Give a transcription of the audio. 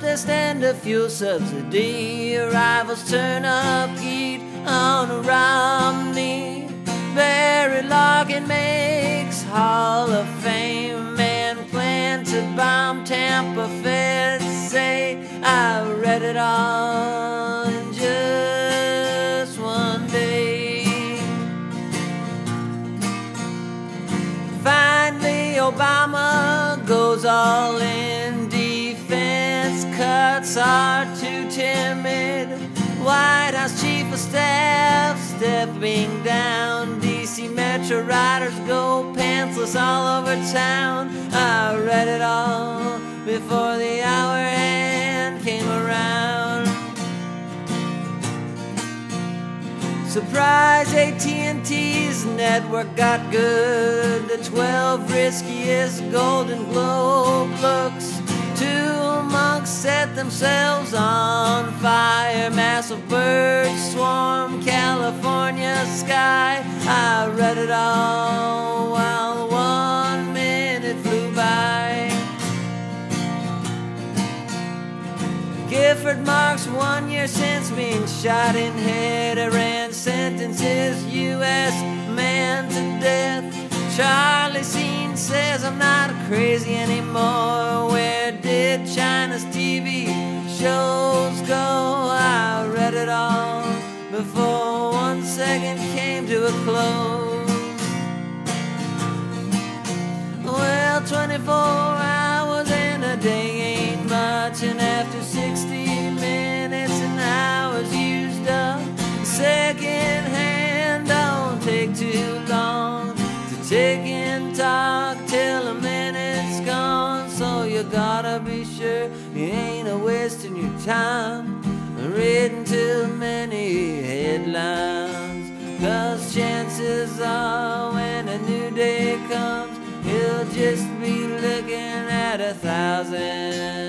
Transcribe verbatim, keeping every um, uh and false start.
protest and a fuel subsidy. Rivals turn up heat on Romney. Barry Larkin makes Hall of Fame. Man plan to bomb Tampa, feds say. I read it all in just one day. Finally, Obama goes all in. Defense cuts are too timid. White House Chief of Staff stepping down. D C Metro riders go pantsless all over town. I read it all before the hour hand came around. Surprise, A T and T's network got good. The twelve riskiest Golden Globe looks. Two monks set themselves on fire. Massive birds swarm California sky. I read it all while one minute flew by. Gifford marks one year since being shot in head. Iran sentences U S man to death. Charlie Sheen says I'm not crazy anymore. Where did China's T V shows go? I read it all before one second came to a close. Well, twenty-four hours in a day ain't much, and after sixty minutes an hour's used up. Second hand don't take too long. Take in talk till a minute's gone. So you gotta be sure you ain't a wasting your time reading too many headlines. Cause chances are when a new day comes, you'll just be looking at a thousand